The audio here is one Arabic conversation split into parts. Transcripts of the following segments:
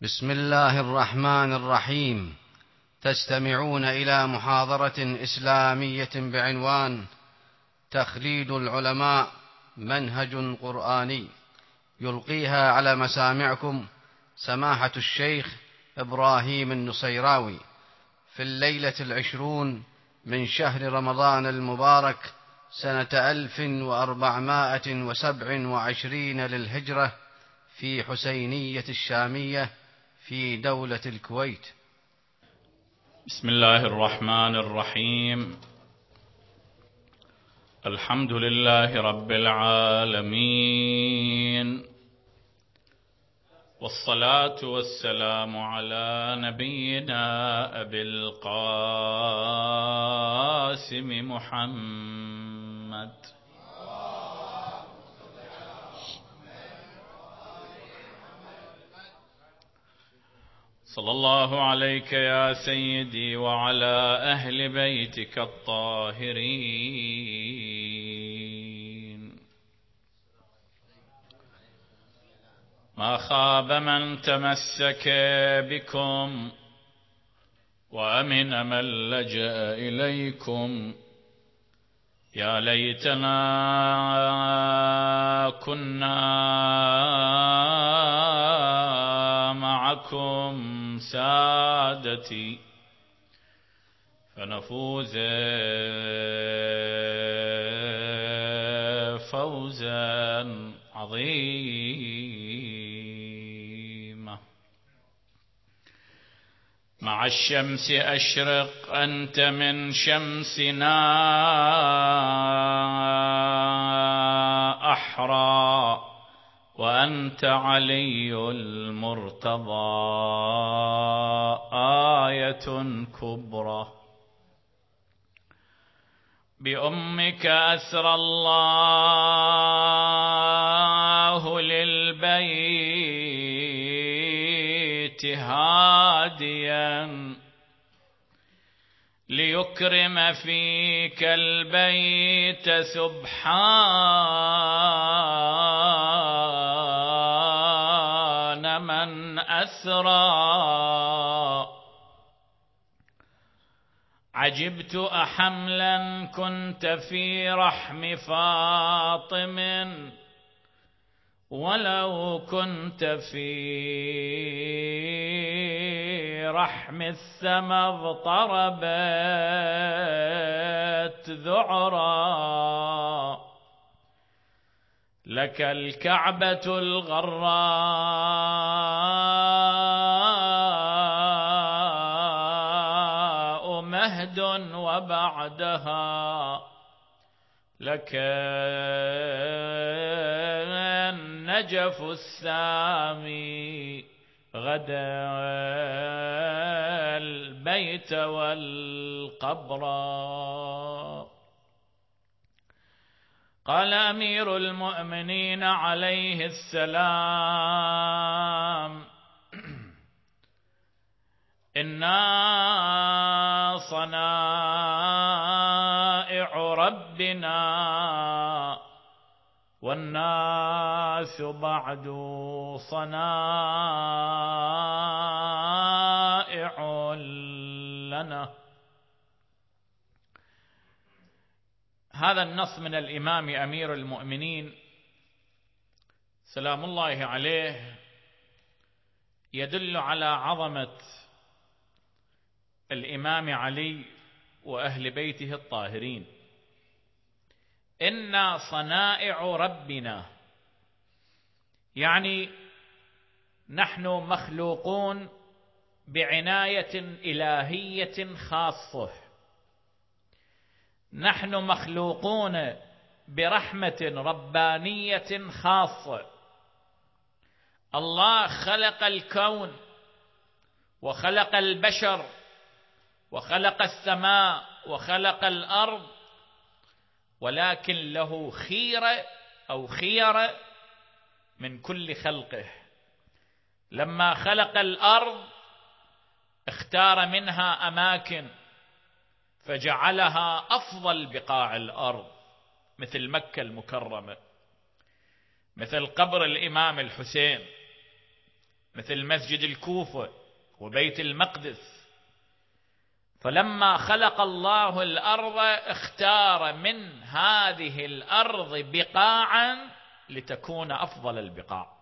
بسم الله الرحمن الرحيم. تستمعون إلى محاضرة إسلامية بعنوان تخليد العلماء منهج قرآني، يلقيها على مسامعكم سماحة الشيخ إبراهيم النصيراوي في الليلة 20 من شهر رمضان المبارك سنة 1427 للهجرة في حسينية الشامية في دولة الكويت. بسم الله الرحمن الرحيم. الحمد لله رب العالمين، والصلاة والسلام على نبينا أبي القاسم محمد صلى الله عليك يا سيدي وعلى أهل بيتك الطاهرين. ما خاب من تمسك بكم وأمن من لجأ إليكم. يا ليتنا كنا معكم سادتي فنفوز فوزا عظيما. مع الشمس أشرق أنت من شمسنا أحرى، وأنت علي المرتضى آية كبرى. بأمك أسرى الله للبيت هاديا ليكرم فيك البيت سبحان من أسرى. عجبت أحملا كنت في رحم فاطم، ولو كنت في رحم السما اضطربت ذعرا. لك الكعبة الغراء مهد، وبعدها لك النجف السامي غدا البيت والقبر. قال أمير المؤمنين عليه السلام: إنا صنائع ربنا والناس بعد صنائع لنا. هذا النص من الإمام أمير المؤمنين سلام الله عليه يدل على عظمة الإمام علي وأهل بيته الطاهرين. إنا صنائع ربنا، يعني نحن مخلوقون بعناية إلهية خاصة، نحن مخلوقون برحمة ربانية خاصة. الله خلق الكون وخلق البشر وخلق السماء وخلق الأرض، ولكن له خيرة أو خيرة من كل خلقه. لما خلق الأرض اختار منها أماكن فجعلها أفضل بقاع الأرض، مثل مكة المكرمة، مثل قبر الإمام الحسين، مثل مسجد الكوفة وبيت المقدس. فلما خلق الله الأرض اختار من هذه الأرض بقاعا لتكون أفضل البقاع،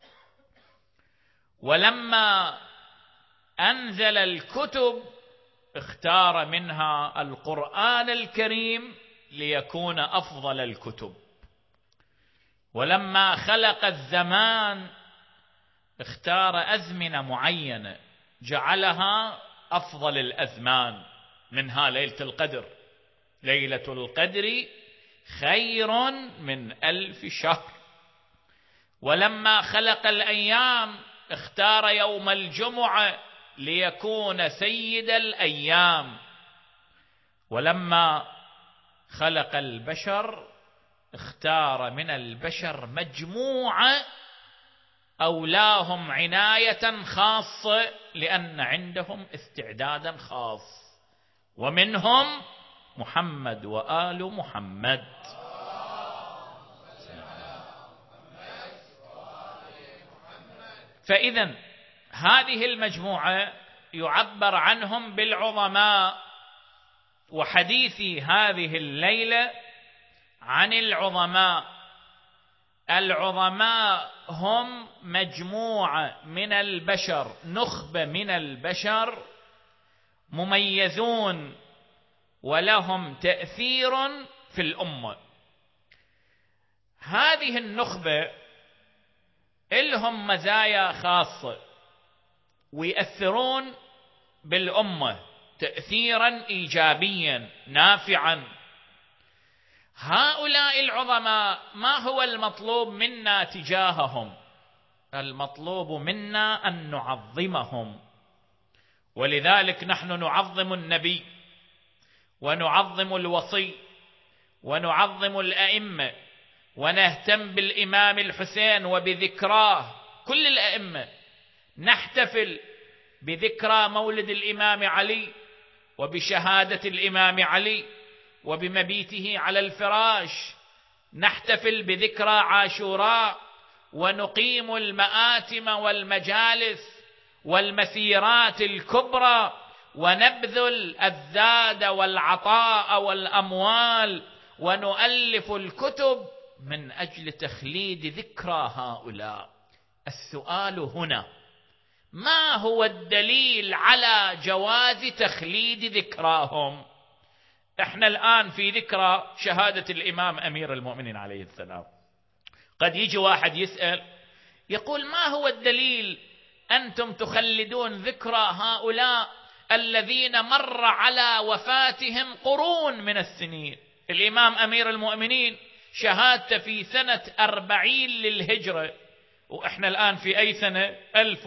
ولما أنزل الكتب اختار منها القرآن الكريم ليكون أفضل الكتب، ولما خلق الزمان اختار أزمنة معينة جعلها أفضل الأزمان، منها ليلة القدر. ليلة القدر خير من 1000 شهر. ولما خلق الأيام اختار يوم الجمعة ليكون سيد الأيام. ولما خلق البشر اختار من البشر مجموعة أولاهم عناية خاصة لأن عندهم استعدادا خاص، ومنهم محمد وآل محمد. فإذن هذه المجموعة يعبر عنهم بالعظماء، وحديثي هذه الليلة عن العظماء. العظماء هم مجموعة من البشر، نخبة من البشر مميزون ولهم تأثير في الأمة. هذه النخبة لهم مزايا خاصة ويأثرون بالأمة تأثيرا إيجابيا نافعا. هؤلاء العظماء ما هو المطلوب منا تجاههم؟ المطلوب منا أن نعظمهم، ولذلك نحن نعظم النبي ونعظم الوصي ونعظم الأئمة ونهتم بالإمام الحسين وبذكراه. كل الأئمة نحتفل بذكرى مولد الإمام علي وبشهادة الإمام علي وبمبيته على الفراش، نحتفل بذكرى عاشوراء ونقيم المآتم والمجالس والمسيرات الكبرى ونبذل الزاد والعطاء والأموال ونؤلف الكتب من أجل تخليد ذكرى هؤلاء. السؤال هنا: ما هو الدليل على جواز تخليد ذكراهم؟ احنا الآن في ذكرى شهادة الإمام أمير المؤمنين عليه السلام. قد يجي واحد يسأل يقول: ما هو الدليل أنتم تخلدون ذكرى هؤلاء الذين مر على وفاتهم قرون من السنين؟ الإمام أمير المؤمنين شهادته في سنة 40 للهجرة، وإحنا الآن في أي سنة؟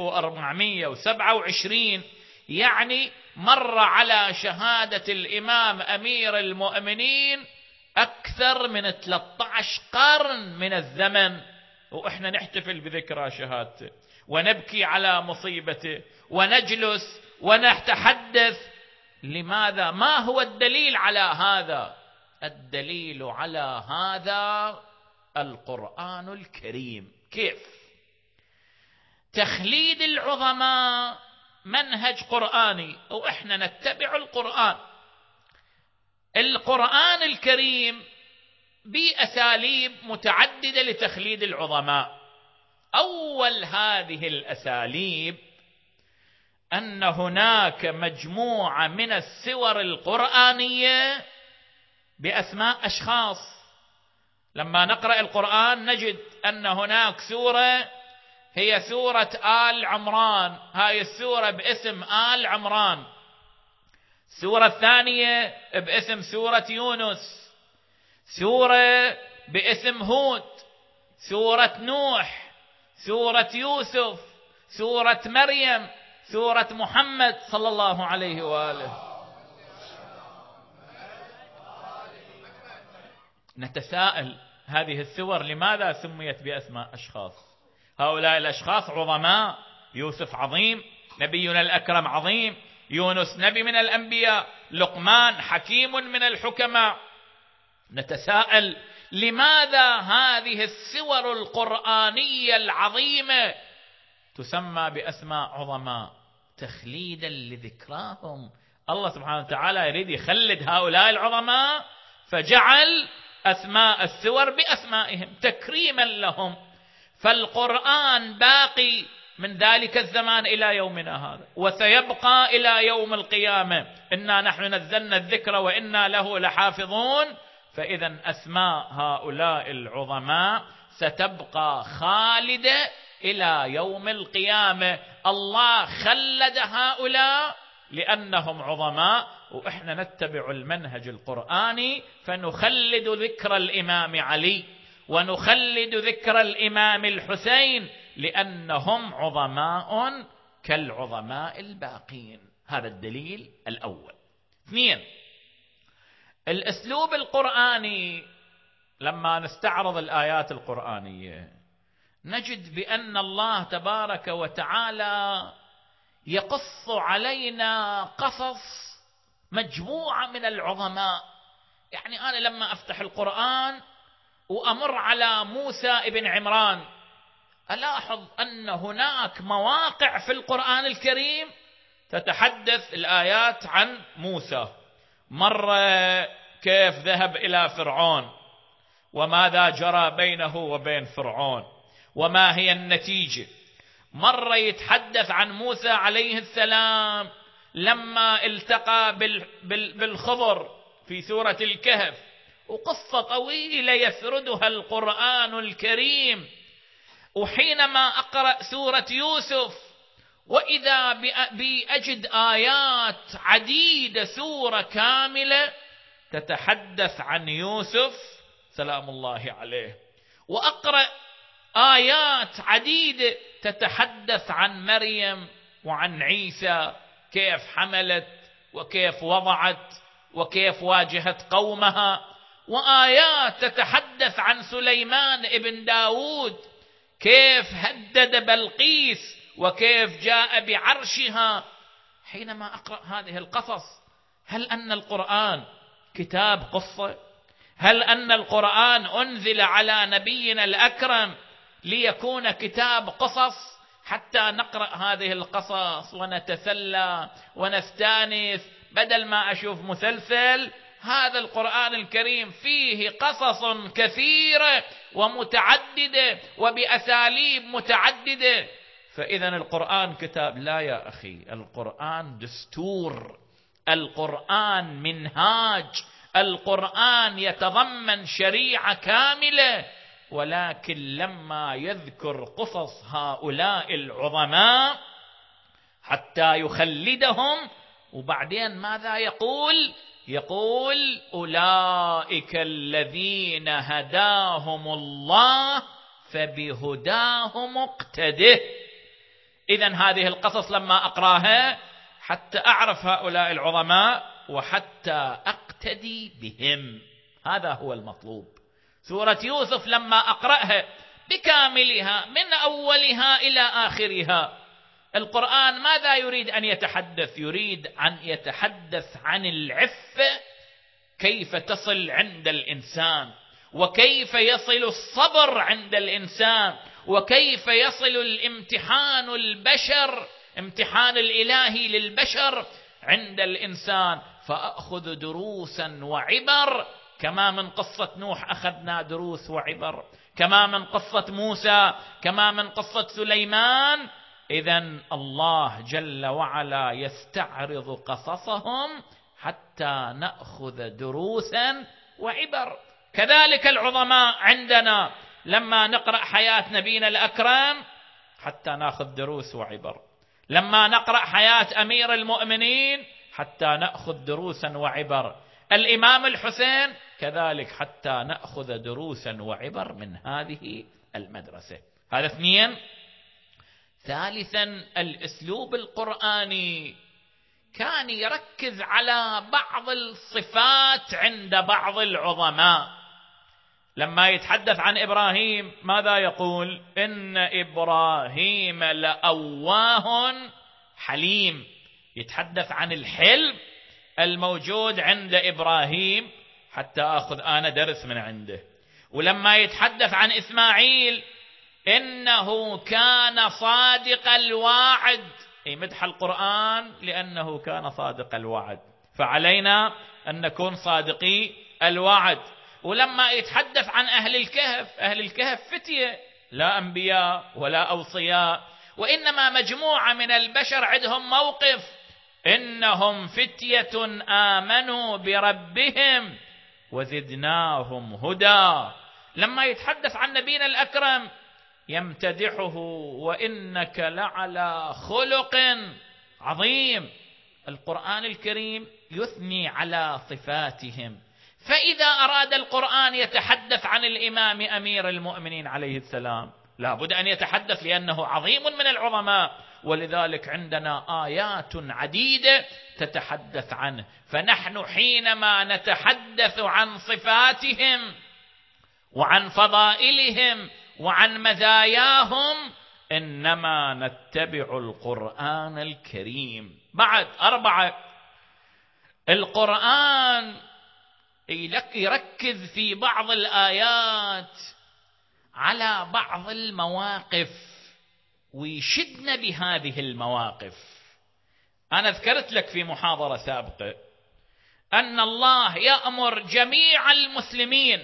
1427، يعني مر على شهادة الإمام أمير المؤمنين أكثر من 13 قرن من الزمن، وإحنا نحتفل بذكرى شهادته ونبكي على مصيبته ونجلس ونتحدث. لماذا؟ ما هو الدليل على هذا؟ الدليل على هذا القرآن الكريم. كيف؟ تخليد العظماء منهج قرآني، وإحنا نتبع القرآن. القرآن الكريم بأساليب متعددة لتخليد العظماء. أول هذه الأساليب أن هناك مجموعة من السور القرآنية بأسماء أشخاص. لما نقرأ القرآن نجد أن هناك سورة هي سورة آل عمران، هاي السورة باسم آل عمران. السورة الثانية باسم سورة يونس، سورة باسم هود، سورة نوح، سورة يوسف، سورة مريم، سورة محمد صلى الله عليه وآله. نتساءل هذه السور لماذا سميت بأسماء أشخاص؟ هؤلاء الأشخاص عظماء. يوسف عظيم، نبينا الأكرم عظيم، يونس نبي من الأنبياء، لقمان حكيم من الحكماء. نتساءل لماذا هذه السور القرآنية العظيمة تسمى بأسماء عظماء تخليدا لذكراهم. الله سبحانه وتعالى يريد يخلد هؤلاء العظماء، فجعل أسماء السور بأسمائهم تكريما لهم. فالقرآن باقي من ذلك الزمان إلى يومنا هذا، وسيبقى إلى يوم القيامة. إنا نحن نزلنا الذكر وإنا له لحافظون. فإذا أسماء هؤلاء العظماء ستبقى خالدة إلى يوم القيامة. الله خلد هؤلاء لأنهم عظماء، وإحنا نتبع المنهج القرآني فنخلد ذكر الإمام علي ونخلد ذكر الإمام الحسين لأنهم عظماء كالعظماء الباقين. هذا الدليل الأول. 2، الأسلوب القرآني. لما نستعرض الآيات القرآنية نجد بأن الله تبارك وتعالى يقص علينا قصص مجموعة من العظماء. يعني أنا لما أفتح القرآن وأمر على موسى ابن عمران ألاحظ أن هناك مواقع في القرآن الكريم تتحدث الآيات عن موسى. مرة كيف ذهب إلى فرعون وماذا جرى بينه وبين فرعون وما هي النتيجة. مرة يتحدث عن موسى عليه السلام لما التقى بالخضر في سورة الكهف، وقصة طويلة يسردها القرآن الكريم. وحينما أقرأ سورة يوسف وإذا بأجد آيات عديدة، سورة كاملة تتحدث عن يوسف سلام الله عليه، وأقرأ آيات عديدة تتحدث عن مريم وعن عيسى، كيف حملت وكيف وضعت وكيف واجهت قومها، وآيات تتحدث عن سليمان ابن داود، كيف هدد بلقيس وكيف جاء بعرشها. حينما أقرأ هذه القصص، هل أن القرآن كتاب قصة؟ هل أن القرآن أنزل على نبينا الأكرم ليكون كتاب قصص حتى نقرأ هذه القصص ونتسلى ونستانس بدل ما أشوف مسلسل؟ هذا القرآن الكريم فيه قصص كثيرة ومتعددة وبأساليب متعددة. فإذا القرآن كتاب؟ لا يا أخي، القرآن دستور، القرآن منهاج، القرآن يتضمن شريعة كاملة. ولكن لما يذكر قصص هؤلاء العظماء حتى يخلدهم، وبعدين ماذا يقول؟ يقول أولئك الذين هداهم الله فبهداهم اقتده. إذن هذه القصص لما أقراها حتى أعرف هؤلاء العظماء وحتى أقتدي بهم، هذا هو المطلوب. سورة يوسف لما أقرأها بكاملها من أولها إلى آخرها، القرآن ماذا يريد أن يتحدث؟ يريد أن يتحدث عن العفة، كيف تصل عند الإنسان، وكيف يصل الصبر عند الإنسان، وكيف يصل الامتحان البشر، امتحان الإلهي للبشر عند الإنسان. فأخذ دروسا وعبر، كما من قصة نوح أخذنا دروس وعبر، كما من قصة موسى، كما من قصة سليمان. إذن الله جل وعلا يستعرض قصصهم حتى نأخذ دروسا وعبر. كذلك العظماء عندنا لما نقرأ حياة نبينا الأكرم حتى نأخذ دروس وعبر، لما نقرأ حياة أمير المؤمنين حتى نأخذ دروسا وعبر، الإمام الحسين كذلك حتى نأخذ دروسا وعبر من هذه المدرسة. هذا 2. ثالثا، الأسلوب القرآني كان يركز على بعض الصفات عند بعض العظماء. لما يتحدث عن إبراهيم ماذا يقول؟ إن إبراهيم لأواه حليم. يتحدث عن الحلم الموجود عند إبراهيم حتى أخذ أنا درس من عنده. ولما يتحدث عن إسماعيل إنه كان صادق الوعد، أي مدح القرآن لأنه كان صادق الوعد، فعلينا أن نكون صادقي الوعد. ولما يتحدث عن أهل الكهف، أهل الكهف فتية، لا أنبياء ولا أوصياء، وإنما مجموعة من البشر عندهم موقف، إنهم فتية آمنوا بربهم وزدناهم هدى. لما يتحدث عن نبينا الأكرم يمتدحه، وإنك لعلى خلق عظيم. القرآن الكريم يثني على صفاتهم، فإذا أراد القرآن يتحدث عن الإمام أمير المؤمنين عليه السلام لا بد أن يتحدث، لأنه عظيم من العظماء، ولذلك عندنا آيات عديدة تتحدث عنه. فنحن حينما نتحدث عن صفاتهم وعن فضائلهم وعن مزاياهم إنما نتبع القرآن الكريم. بعد 4، القرآن يركز في بعض الآيات على بعض المواقف ويشدنا بهذه المواقف. أنا ذكرت لك في محاضرة سابقة أن الله يأمر جميع المسلمين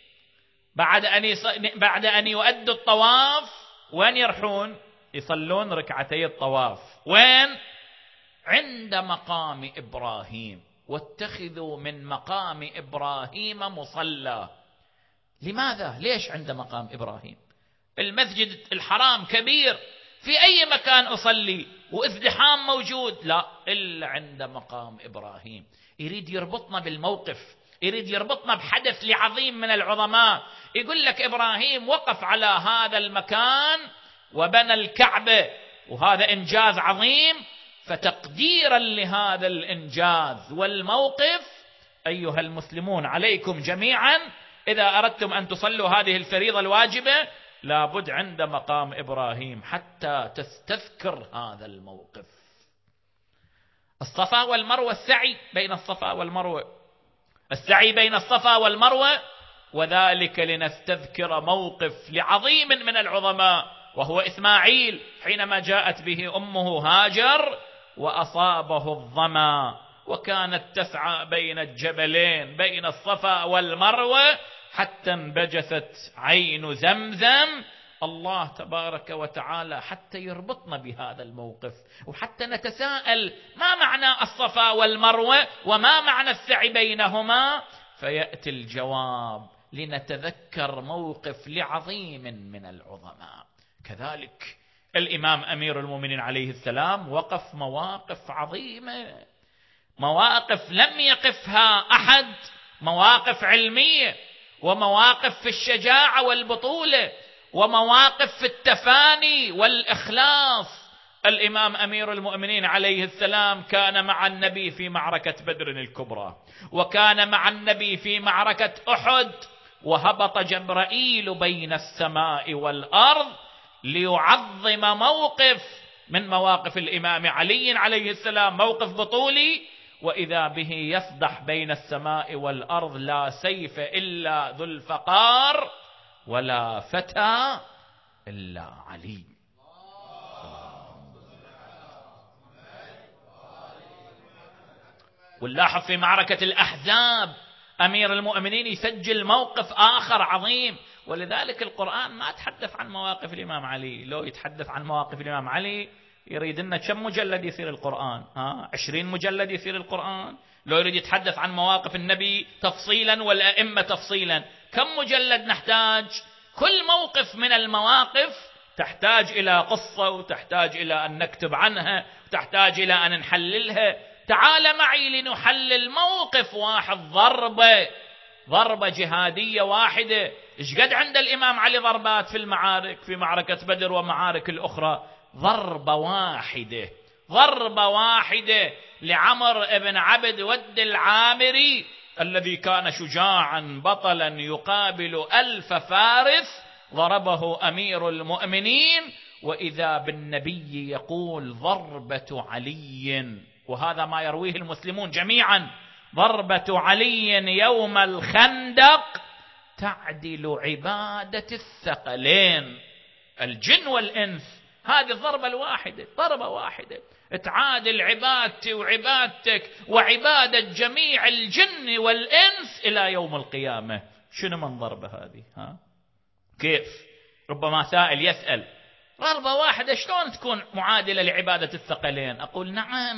بعد أن يؤدوا الطواف وين يرحون؟ يصلون ركعتي الطواف. وين؟ عند مقام إبراهيم، واتخذوا من مقام إبراهيم مصلى. لماذا؟ ليش عند مقام إبراهيم؟ المسجد الحرام كبير، في أي مكان أصلي وازدحام موجود، لا إلا عند مقام إبراهيم. يريد يربطنا بالموقف، يريد يربطنا بحدث لعظيم من العظماء. يقول لك إبراهيم وقف على هذا المكان وبنى الكعبة، وهذا إنجاز عظيم. فتقديرا لهذا الإنجاز والموقف أيها المسلمون عليكم جميعا إذا أردتم أن تصلوا هذه الفريضة الواجبة لابد عند مقام إبراهيم حتى تستذكر هذا الموقف. الصفا والمروة، السعي بين الصفا والمروة، السعي بين الصفا والمروة، وذلك لنستذكر موقف لعظيم من العظماء، وهو إسماعيل حينما جاءت به أمه هاجر وأصابه الظما، وكانت تسعى بين الجبلين بين الصفا والمروة حتى انبجست عين زمزم. الله تبارك وتعالى حتى يربطنا بهذا الموقف، وحتى نتساءل ما معنى الصفا والمروة وما معنى السعي بينهما، فيأتي الجواب لنتذكر موقف لعظيم من العظماء. كذلك الإمام أمير المؤمنين عليه السلام وقف مواقف عظيمة، مواقف لم يقفها أحد، مواقف علمية، ومواقف في الشجاعة والبطولة، ومواقف في التفاني والإخلاص. الإمام أمير المؤمنين عليه السلام كان مع النبي في معركة بدر الكبرى، وكان مع النبي في معركة أحد، وهبط جبرائيل بين السماء والأرض ليعظم موقف من مواقف الإمام علي عليه السلام، موقف بطولي، وإذا به يفضح بين السماء والأرض: لا سيف إلا ذو الفقار ولا فتى إلا علي. ونلاحظ في معركة الأحزاب أمير المؤمنين يسجل موقف آخر عظيم. ولذلك القرآن ما تحدث عن مواقف الإمام علي. لو يتحدث عن مواقف الإمام علي يريد لنا كم مجلد يصير القرآن؟ 20 مجلد يصير القرآن. لو يريد يتحدث عن مواقف النبي تفصيلا والأئمة تفصيلا كم مجلد نحتاج؟ كل موقف من المواقف تحتاج إلى قصة، وتحتاج إلى أن نكتب عنها، وتحتاج إلى أن نحللها. تعال معي لنحلل موقف واحد، ضربة جهادية واحدة. إيش قد عند الإمام علي ضربات في المعارك، في معركة بدر ومعارك الأخرى؟ ضربة واحدة لعمر بن عبد ود العامري الذي كان شجاعا بطلا يقابل 1000 فارس، ضربه أمير المؤمنين، وإذا بالنبي يقول: ضربة علي، وهذا ما يرويه المسلمون جميعا: ضربة علي يوم الخندق تعدل عبادة الثقلين. الجن والإنس. هذه الضربة الواحدة، ضربة واحدة تعادل عبادتي وعبادتك وعبادة جميع الجن والإنس إلى يوم القيامة. شنو من ضربة هذه؟ كيف؟ ربما سائل يسأل ضربة واحدة شلون تكون معادلة لعبادة الثقلين؟ أقول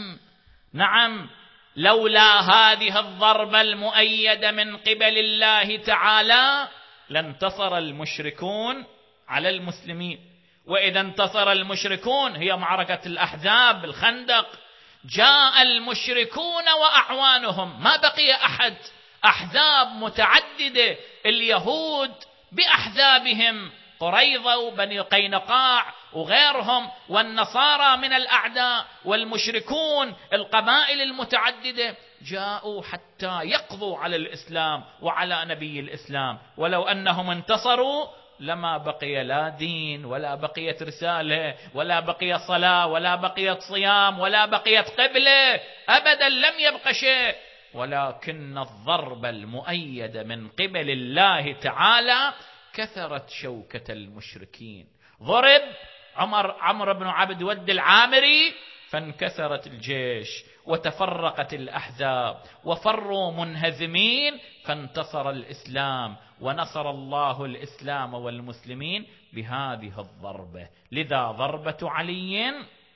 نعم، لولا هذه الضربة المؤيدة من قبل الله تعالى لانتصر المشركون على المسلمين. وإذا انتصر المشركون، هي معركة الأحزاب الخندق، جاء المشركون وأعوانهم، ما بقي أحد، أحزاب متعددة، اليهود بأحزابهم، قريظة وبني قينقاع وغيرهم، والنصارى من الأعداء، والمشركون القبائل المتعددة، جاءوا حتى يقضوا على الإسلام وعلى نبي الإسلام. ولو أنهم انتصروا لما بقي لا دين ولا بقيت رسالة ولا بقي صلاة ولا بقيت صيام ولا بقيت قبلة، أبدا لم يبق شيء. ولكن الضربة المؤيدة من قبل الله تعالى كثرت شوكة المشركين. ضرب عمرو بن عبد ود العامري فانكسرت الجيش وتفرقت الأحزاب وفروا منهزمين، فانتصر الإسلام ونصر الله الإسلام والمسلمين بهذه الضربة. لذا ضربة علي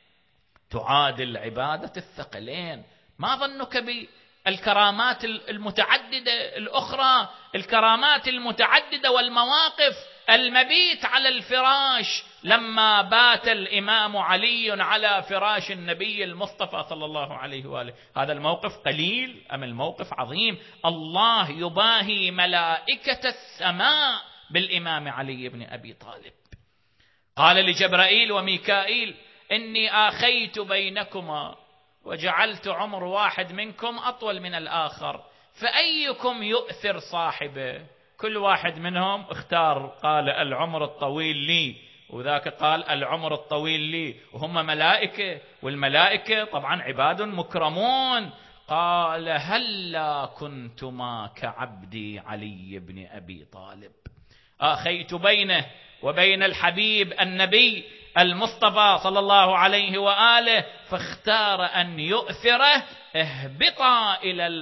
تعادل عبادة الثقلين. ما ظنك بالكرامات المتعددة الأخرى، الكرامات المتعددة والمواقف، المبيت على الفراش لما بات الإمام علي على فراش النبي المصطفى صلى الله عليه وآله، هذا الموقف قليل أم الموقف عظيم؟ الله يباهي ملائكة السماء بالإمام علي بن أبي طالب. قال لجبرائيل وميكائيل: إني آخيت بينكما وجعلت عمر واحد منكم أطول من الآخر، فأيكم يؤثر صاحبه؟ كل واحد منهم اختار، قال العمر الطويل لي، وذاك قال العمر الطويل لي، وهم ملائكة، والملائكة طبعا عباد مكرمون. قال: هلا كنتما كعبدي علي بن أبي طالب. آخيت بينه وبين الحبيب النبي المصطفى صلى الله عليه وآله، فاختار أن يؤثره. اهبطا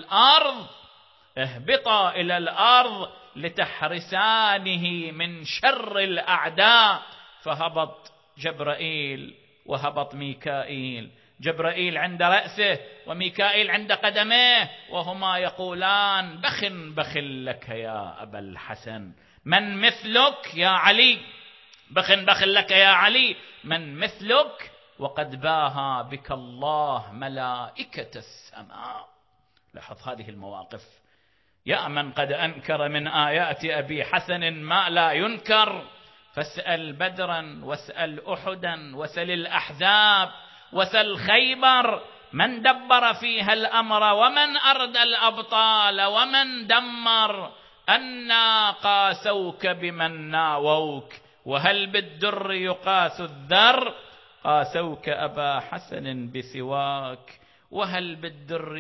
إلى الأرض لتحرسانه من شر الأعداء. فهبط جبرائيل وهبط ميكائيل، جبرائيل عند رأسه وميكائيل عند قدميه، وهما يقولان: بخ لك يا أبا الحسن، من مثلك يا علي، بخ لك يا علي، من مثلك، وقد باها بك الله ملائكة السماء. لاحظ هذه المواقف. يا من قد أنكر من آيات أبي حسن ما لا ينكر، فاسأل بدرا واسأل أحدا وسل الأحزاب وسل خيبر، من دبر فيها الأمر ومن أردى الأبطال ومن دمر، أنا قاسوك بمن ناووك، وهل بالدر يقاس الذر، قاسوك أبا حسن بسواك، وهل بالذر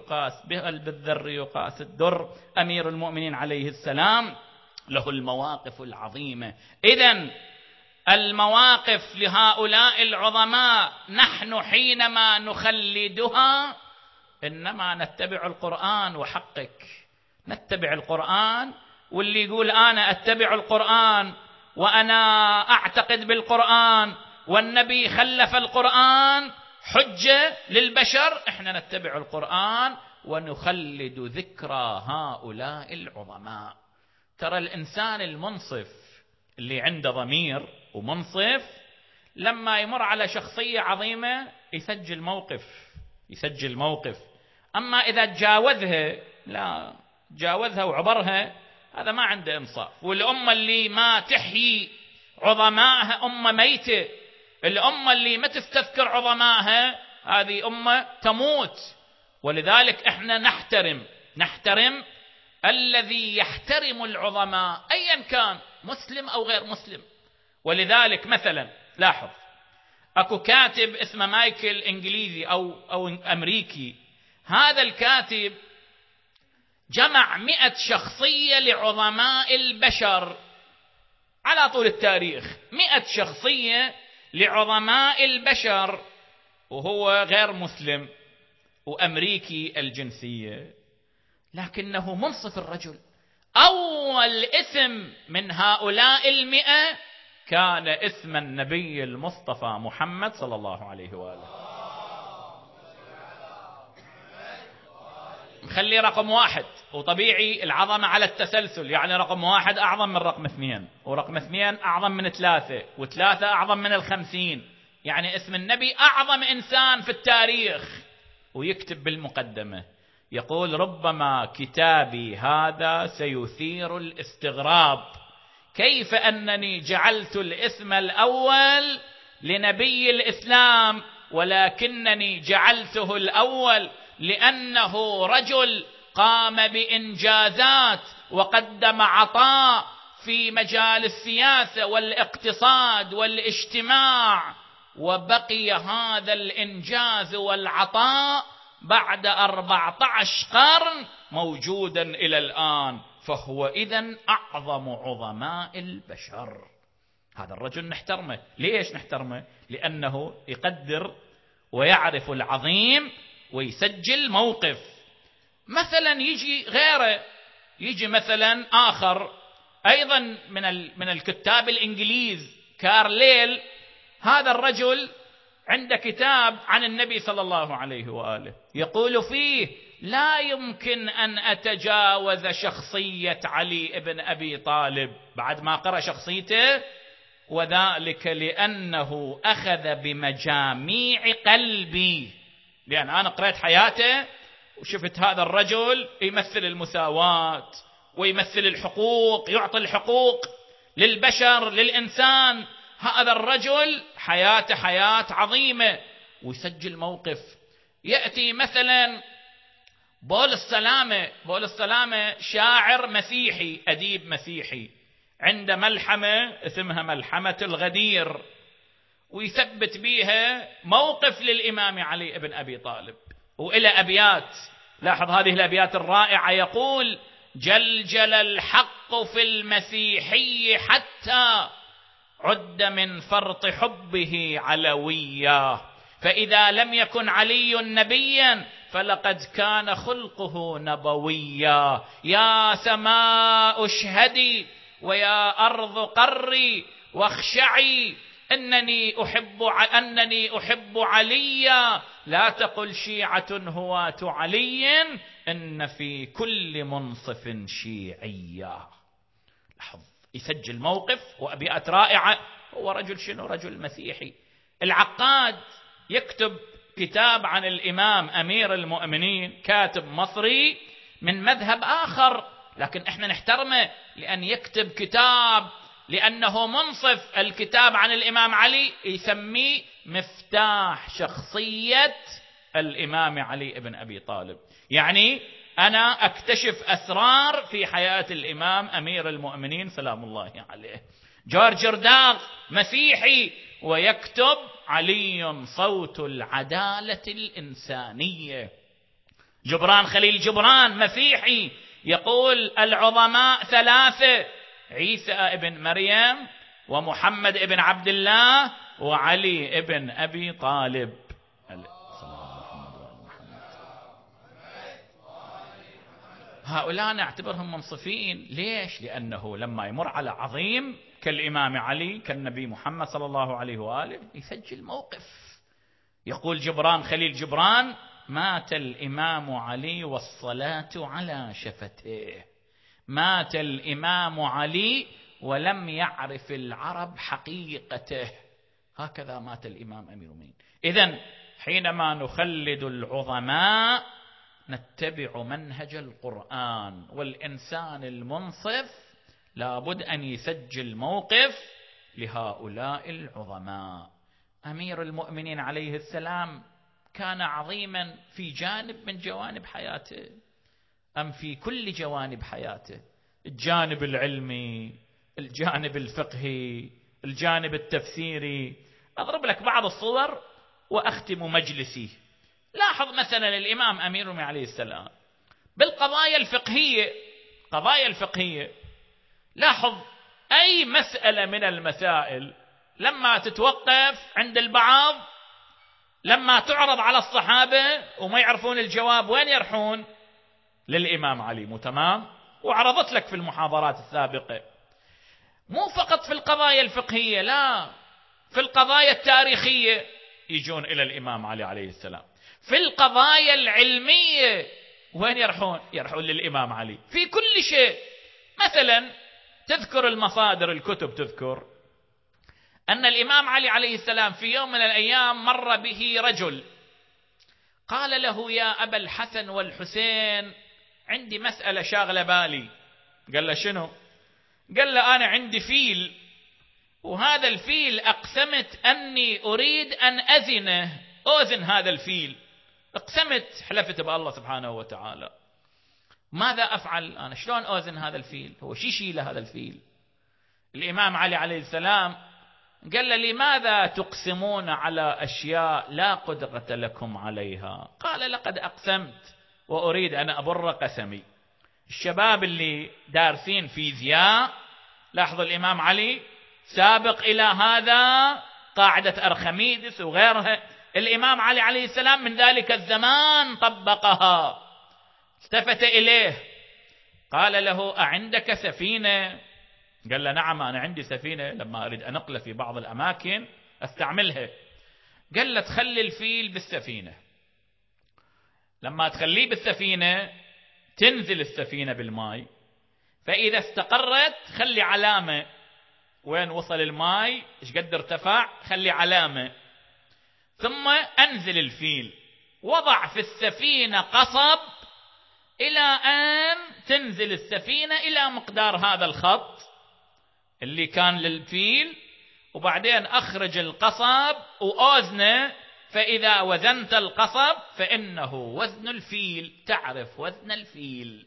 يقاس الدر. أمير المؤمنين عليه السلام له المواقف العظيمة. إذن المواقف لهؤلاء العظماء نحن حينما نخلدها إنما نتبع القرآن. وحقك نتبع القرآن، واللي يقول أنا أتبع القرآن وأنا أعتقد بالقرآن والنبي خلف القرآن حجة للبشر، إحنا نتبع القرآن ونخلد ذكرى هؤلاء العظماء. ترى الإنسان المنصف اللي عنده ضمير ومنصف لما يمر على شخصية عظيمة يسجل موقف. أما إذا تجاوزها وعبرها، هذا ما عنده إنصاف. والأمة اللي ما تحيي عظمائها أمة ميتة، الأمة اللي ما تستذكر عظمائها هذه أمة تموت. ولذلك احنا نحترم الذي يحترم العظماء أيا كان، مسلم أو غير مسلم. ولذلك مثلا لاحظ، أكو كاتب اسمه مايكل، إنجليزي أو أمريكي. هذا الكاتب جمع 100 شخصية لعظماء البشر، على طول التاريخ 100 شخصية لعظماء البشر، وهو غير مسلم وأمريكي الجنسية، لكنه منصف الرجل. أول اسم من هؤلاء 100 كان اسم النبي المصطفى محمد صلى الله عليه وآله. مخلي رقم 1، وطبيعي العظمة على التسلسل، يعني رقم 1 أعظم من رقم 2، ورقم 2 أعظم من 3، و3 أعظم من 50. يعني اسم النبي أعظم إنسان في التاريخ. ويكتب بالمقدمة يقول: ربما كتابي هذا سيثير الاستغراب، كيف أنني جعلت الاسم الأول لنبي الإسلام، ولكنني جعلته الأول لأنه رجل قام بإنجازات وقدم عطاء في مجال السياسة والاقتصاد والاجتماع، وبقي هذا الإنجاز والعطاء بعد 14 قرن موجودا إلى الآن، فهو إذن أعظم عظماء البشر. هذا الرجل نحترمه. ليش نحترمه؟ لأنه يقدر ويعرف العظيم ويسجل موقف. مثلا يجي غيره، يجي مثلا آخر أيضا من الكتاب الإنجليز، كارليل. هذا الرجل عنده كتاب عن النبي صلى الله عليه وآله، يقول فيه: لا يمكن أن أتجاوز شخصية علي بن أبي طالب بعد ما قرأ شخصيته، وذلك لأنه أخذ بمجاميع قلبي. لأن أنا قرأت حياته وشفت هذا الرجل يمثل المساواة ويمثل الحقوق، يعطي الحقوق للبشر للإنسان. هذا الرجل حياته حياة عظيمة ويسجل موقف. يأتي مثلا بول السلامة شاعر مسيحي، أديب مسيحي، عنده ملحمة اسمها ملحمة الغدير، ويثبت بيها موقف للإمام علي بن أبي طالب، وإلى أبيات. لاحظ هذه الأبيات الرائعة، يقول: جلجل الحق في المسيحي حتى عد من فرط حبه علويا، فإذا لم يكن علي نبيا فلقد كان خلقه نبويا. يا سماء اشهدي ويا أرض قري واخشعي، أنني أحب عليا، لا تقل شيعة هواة علي، إن في كل منصف شيعيا. لاحظ، يسجل موقف وأبيات رائعة. هو رجل شنو؟ رجل مسيحي. العقاد يكتب كتاب عن الإمام أمير المؤمنين، كاتب مصري من مذهب آخر، لكن احنا نحترمه لأن يكتب كتاب لأنه منصف. الكتاب عن الإمام علي يسميه مفتاح شخصية الإمام علي بن أبي طالب. يعني أنا أكتشف أسرار في حياة الإمام أمير المؤمنين سلام الله عليه. جورج رداغ مسيحي ويكتب: علي صوت العدالة الإنسانية. جبران خليل جبران مسيحي يقول: العظماء 3: عيسى ابن مريم ومحمد ابن عبد الله وعلي ابن أبي طالب. هؤلاء نعتبرهم منصفين. ليش؟ لأنه لما يمر على عظيم كالإمام علي كالنبي محمد صلى الله عليه وآله يسجل موقف. يقول جبران خليل جبران: مات الإمام علي والصلاة على شفته. مات الإمام علي ولم يعرف العرب حقيقته. هكذا مات الإمام أمير المؤمنين. إذن حينما نخلد العظماء نتبع منهج القرآن، والإنسان المنصف لابد أن يسجل موقف لهؤلاء العظماء. أمير المؤمنين عليه السلام كان عظيما في جانب من جوانب حياته أم في كل جوانب حياته؟ الجانب العلمي، الجانب الفقهي، الجانب التفسيري. أضرب لك بعض الصور وأختم مجلسي. لاحظ مثلا الإمام أمير المؤمنين عليه السلام بالقضايا الفقهية، قضايا الفقهية، لاحظ أي مسألة من المسائل لما تتوقف عند البعض، لما تعرض على الصحابة وما يعرفون الجواب، وين يرحون؟ للإمام علي. مو تمام؟ وعرضت لك في المحاضرات السابقة، مو فقط في القضايا الفقهية، لا، في القضايا التاريخية يجون إلى الإمام علي عليه السلام. في القضايا العلمية وين يرحون؟ يرحون للإمام علي في كل شيء. مثلا تذكر المصادر، الكتب تذكر أن الإمام علي عليه السلام في يوم من الأيام مر به رجل قال له: يا أبا الحسن والحسين، عندي مسألة شاغلة بالي. قال له: شنو؟ قال له: أنا عندي فيل، وهذا الفيل أقسمت أني أريد أن أوزن هذا الفيل. اقسمت، حلفت بالله سبحانه وتعالى. ماذا أفعل أنا؟ شلون أوزن هذا الفيل؟ هو شيله هذا الفيل؟ الإمام علي عليه السلام قال له: لماذا تقسمون على أشياء لا قدرة لكم عليها؟ قال: لقد أقسمت وأريد أن أبر قسمي. الشباب اللي دارسين فيزياء لاحظوا الإمام علي سابق إلى هذا، قاعدة أرخميدس وغيرها، الإمام علي عليه السلام من ذلك الزمان طبقها. التفت إليه قال له: أعندك سفينة؟ قال له: نعم، أنا عندي سفينة، لما أريد أن أنقل في بعض الأماكن أستعملها. قال له: تخلي الفيل بالسفينة، لما تخليه بالسفينة تنزل السفينة بالماء، فإذا استقرت خلي علامة وين وصل الماء، ايش قد ارتفع، خلي علامة، ثم أنزل الفيل، وضع في السفينة قصب إلى أن تنزل السفينة إلى مقدار هذا الخط اللي كان للفيل، وبعدين أخرج القصب وأوزنه، فإذا وزنت القصب فإنه وزن الفيل. تعرف وزن الفيل،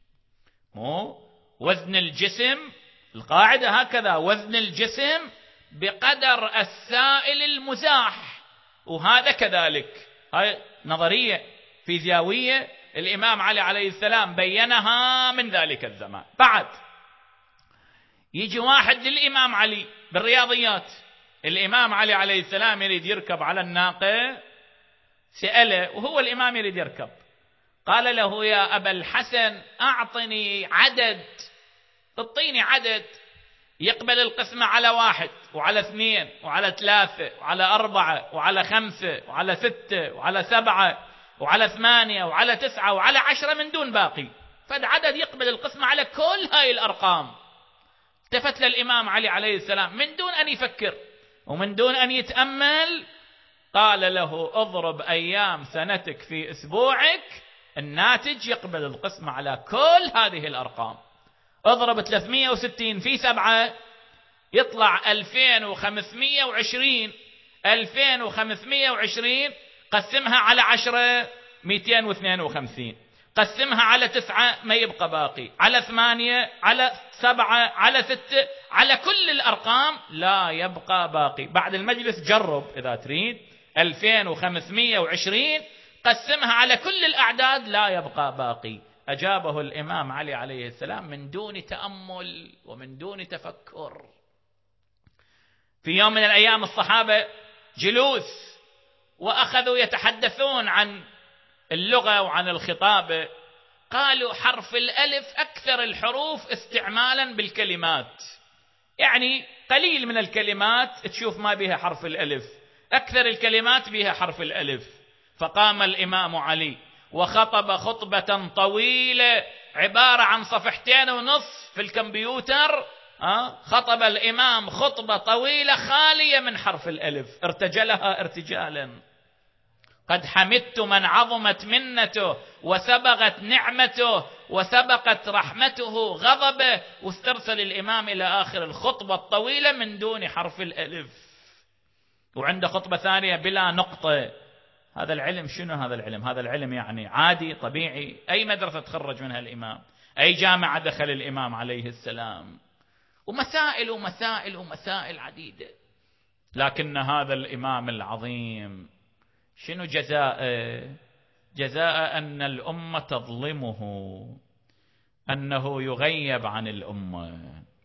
مو وزن الجسم، القاعدة هكذا، وزن الجسم بقدر السائل المزاح، وهذا كذلك، هاي نظرية فيزيائية الإمام علي عليه السلام بينها من ذلك الزمان. بعد يجي واحد للإمام علي بالرياضيات، الإمام علي عليه السلام يريد يركب على الناقة، سأله وهو الإمام يريد يركب، قال له: يا أبا الحسن، أعطني عدد، اعطيني عدد يقبل القسمة على 1 وعلى 2 وعلى 3 وعلى 4 وعلى 5 وعلى 6 وعلى 7 وعلى 8 وعلى 9 وعلى 10 من دون باقي، فالعدد يقبل القسمة على كل هاي الأرقام. التفت للإمام علي عليه السلام من دون أن يفكر ومن دون أن يتأمل، قال له: اضرب أيام سنتك في أسبوعك، الناتج يقبل القسمة على كل هذه الأرقام. اضرب 360 في 7 يطلع 2520. 2520 قسمها على 10 252، قسمها على 9 ما يبقى باقي، على 8 على 7 على 6 على كل الأرقام لا يبقى باقي. بعد المجلس جرب إذا تريد، 2520 قسمها على كل الأعداد لا يبقى باقي. أجابه الإمام علي عليه السلام من دون تأمل ومن دون تفكر. في يوم من الأيام الصحابة جلوس وأخذوا يتحدثون عن اللغة وعن الخطابة، قالوا: حرف الألف أكثر الحروف استعمالا بالكلمات، يعني قليل من الكلمات تشوف ما بها حرف الألف، أكثر الكلمات بها حرف الألف. فقام الإمام علي وخطب خطبة طويلة عبارة عن 2.5 صفحة في الكمبيوتر. خطب الإمام خطبة طويلة خالية من حرف الألف، ارتجلها ارتجالا. قد حمدت من عظمت منته وسبغت نعمته وسبقت رحمته غضبه، واسترسل الإمام إلى آخر الخطبة الطويلة من دون حرف الألف. وعنده خطبة ثانية بلا نقطة. هذا العلم شنو؟ هذا العلم يعني عادي طبيعي؟ أي مدرسة تخرج منها الإمام؟ أي جامعة دخل الإمام عليه السلام؟ ومسائل ومسائل ومسائل عديدة. لكن هذا الإمام العظيم شنو جزاءه؟ جزاء أن الأمة تظلمه، أنه يغيب عن الأمة،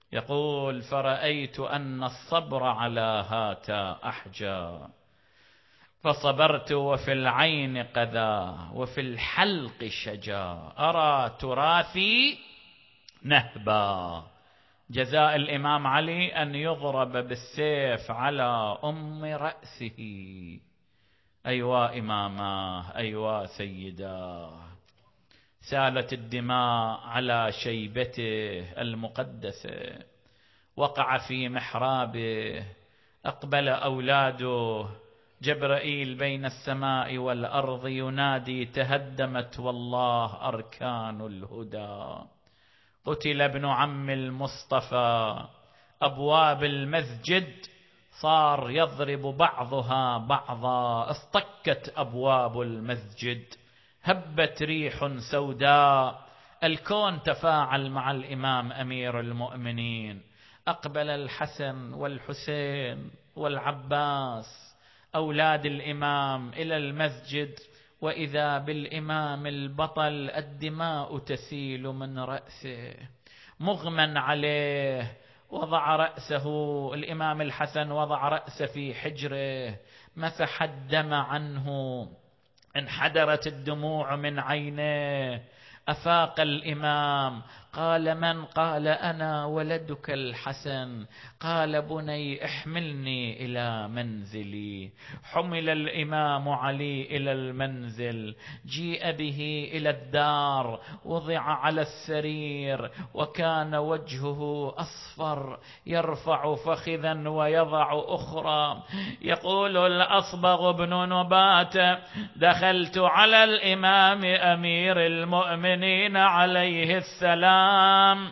يقول: فرأيت أن الصبر على هاتا أحجى، فصبرت وفي العين قذى وفي الحلق شجا، أرى تراثي نهبا. جزاء الإمام علي أن يضرب بالسيف على أم رأسه. أيوا إماماه، أيوا سيداه. سالت الدماء على شيبته المقدسة، وقع في محرابه، أقبل أولاده، جبرائيل بين السماء والأرض ينادي: تهدمت والله أركان الهدى. قتل ابن عم المصطفى، أبواب المسجد صار يضرب بعضها بعضا، اصطكت أبواب المسجد، هبت ريح سوداء، الكون تفاعل مع الإمام أمير المؤمنين. أقبل الحسن والحسين والعباس أولاد الإمام إلى المسجد، وإذا بالإمام البطل الدماء تسيل من رأسه مغمى عليه. وضع رأسه الإمام الحسن، وضع رأسه في حجره، مسح الدم عنه، انحدرت الدموع من عينيه. أفاق الإمام، قال: من؟ قال: أنا ولدك الحسن. قال: بني احملني إلى منزلي. حمل الإمام علي إلى المنزل، جيء به إلى الدار، وضع على السرير، وكان وجهه أصفر، يرفع فخذا ويضع أخرى. يقول الأصبغ بن نبات: دخلت على الإمام أمير المؤمنين عليه السلام،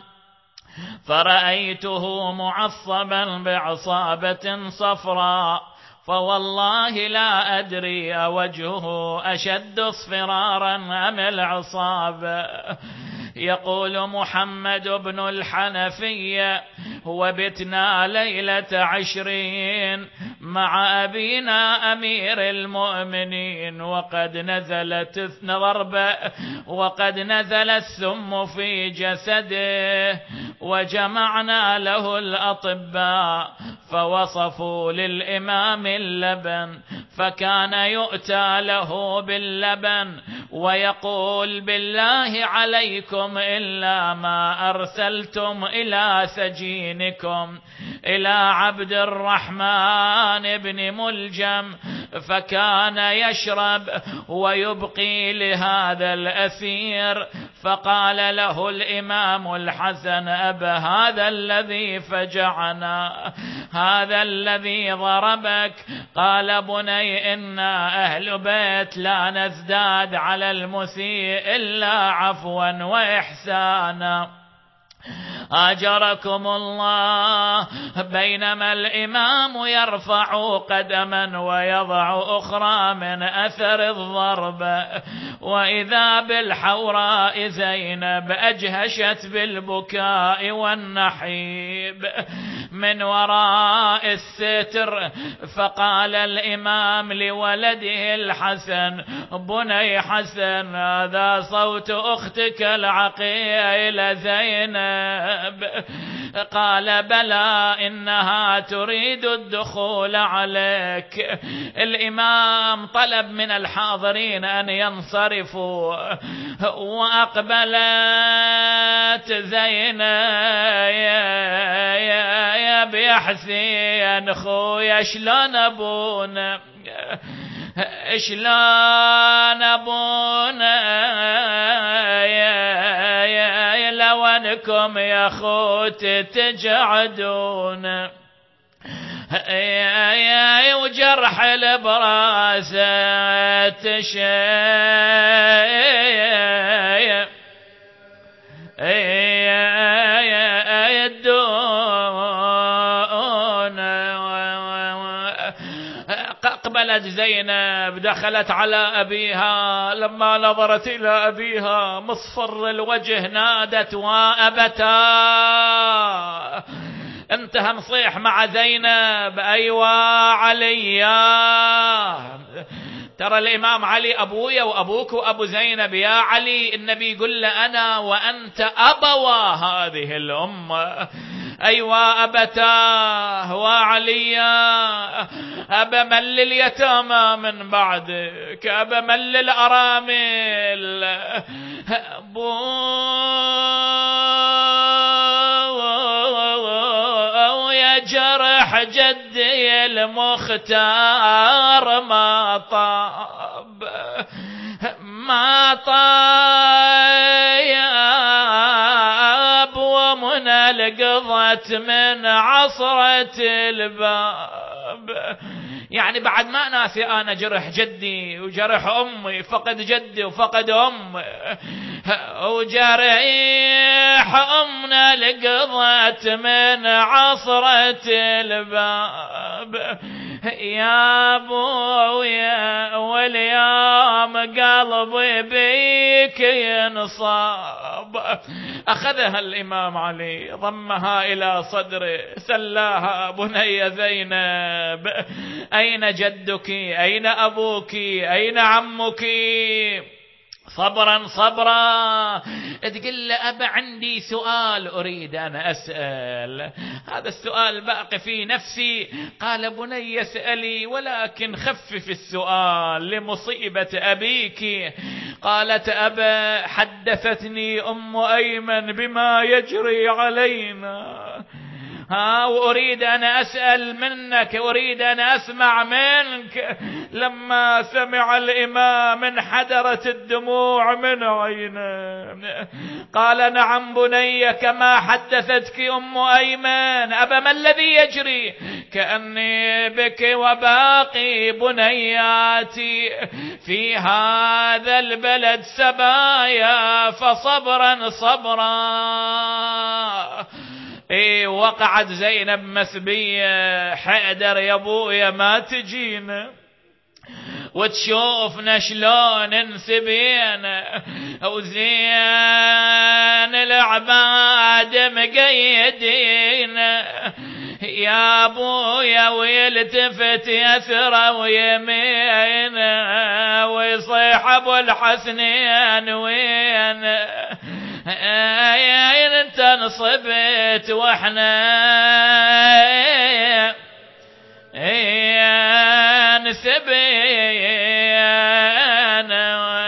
فرأيته معصبا بعصابة صفراء، فوالله لا أدري أوجهه أشد اصفرارا أم العصابة. يقول محمد بن الحنفية: هو بتنا ليلة 20 مع أبينا أمير المؤمنين، وقد نزلت ضربة، وقد نزل السم في جسده، وجمعنا له الأطباء فوصفوا للإمام اللبن، فكان يؤتى له باللبن ويقول: بالله عليكم إلا ما أرسلتم إلى سجينكم إلى عبد الرحمن بن ملجم، فكان يشرب ويبقي لهذا الأسير. فقال له الإمام الحسن: أبا هذا الذي فجعنا، هذا الذي ضربك؟ قال: بني إنا أهل بيت لا نزداد على المسيء إلا عفوا وإحسانا، أجركم الله. بينما الإمام يرفع قدما ويضع أخرى من أثر الضرب، وإذا بالحوراء زينب أجهشت بالبكاء والنحيب من وراء الستر. فقال الإمام لولده الحسن: بني حسن، هذا صوت أختك العقيلة زينب. قال: بلى، إنها تريد الدخول عليك. الإمام طلب من الحاضرين أن ينصرفوا، وأقبلت زينب: يا حسين خويا، شلون أبونا، شلون أبونا، لو أنكم يا خوت تجعدون، وجرح البراسة تشيب يدون. أقبلت زينب، دخلت على أبيها، لما نظرت إلى أبيها مصفر الوجه نادت: وأبتا. انتهى نصيح مع زينب: أيوة عليا، ترى الإمام علي أبويا وأبوك وأبو زينب، يا علي النبي يقول له: أنا وأنت أبوا هذه الأمة، أيوا أبتاه وعليا أبا من لليتامى من بعدك، أبا من للأرامل، أبو يا جرح جدي المختار ما طاب ومن القضت من عصرة الباب. يعني بعد ما ناسي أنا جرح جدي وجرح أمي، فقد جدي وفقد أمي، وجريح أمنا لقضت من عصرة الباب. يا أبويا واليوم قلبي بيك ينصاب. أخذها الإمام علي ضمها إلى صدره سلاها: بني زينب أين جدك؟ أين أبوك؟ أين عمك؟ صبرا صبرا. تقول له: أبا عندي سؤال أريد أن أسأل، هذا السؤال باقي في نفسي. قال: بني اسألي، ولكن خفف السؤال لمصيبة أبيك. قالت: أبا حدثتني أم أيمن بما يجري علينا، وأريد أن أسأل منك، أريد أن أسمع منك. لما سمع الإمام انحدرت الدموع من عينه. قال: نعم بني، كما حدثتك أم أيمن. أبا ما الذي يجري؟ كأني بك وباقي بنياتي في هذا البلد سبايا، فصبرا صبرا. وقعت زينب مسبية: حيدر يا ابويا ما تجينا وتشوفنا شلون انسبينا، وزين العباد مقيدين يا ابويا، ويلتفت يسرى ويمين ويصيح ابو الحسنين وين انت نصبت واحنا نسبينا.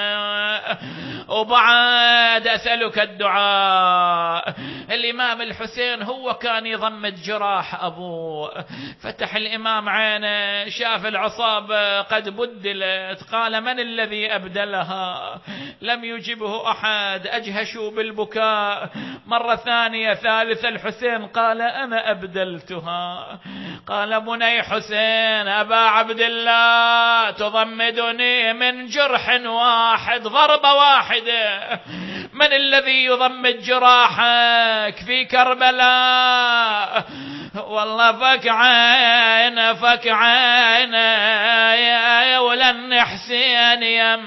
وبعد أسألك الدعاء. الإمام الحسين هو كان يضمد جراح أبوه. فتح الإمام عينه، شاف العصابة قد بدلت. قال: من الذي أبدلها؟ لم يجبه أحد. أجهشوا بالبكاء. مرة ثانية ثالثة الحسين قال: أنا أبدلتها. قال: بني حسين أبا عبد الله، تضمدني من جرح واحد، ضربة واحدة. من الذي يضمد جراحك في كربلاء؟ والله فك عينه فك عينه يا ولن حسين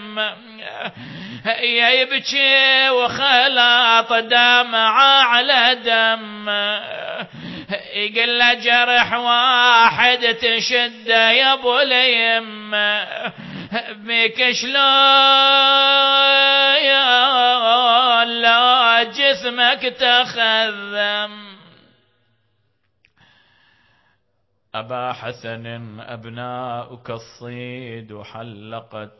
يا يبكي وخلاط دمعة على دم. يقول له: جرح واحد تشد يا ابو اليم، بك شلون لا جسمك تخذم. أبا حسن أبناؤك الصيد حلقت،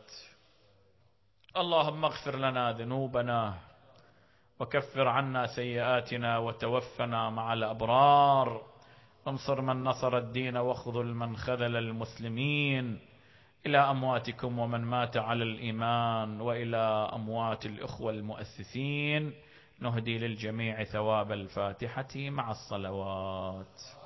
اللهم اغفر لنا ذنوبنا وكفر عنا سيئاتنا وتوفنا مع الأبرار، وانصر من نصر الدين واخذل من خذل المسلمين. إلى أمواتكم ومن مات على الإيمان، وإلى أموات الإخوة المؤسسين، نهدي للجميع ثواب الفاتحة مع الصلوات.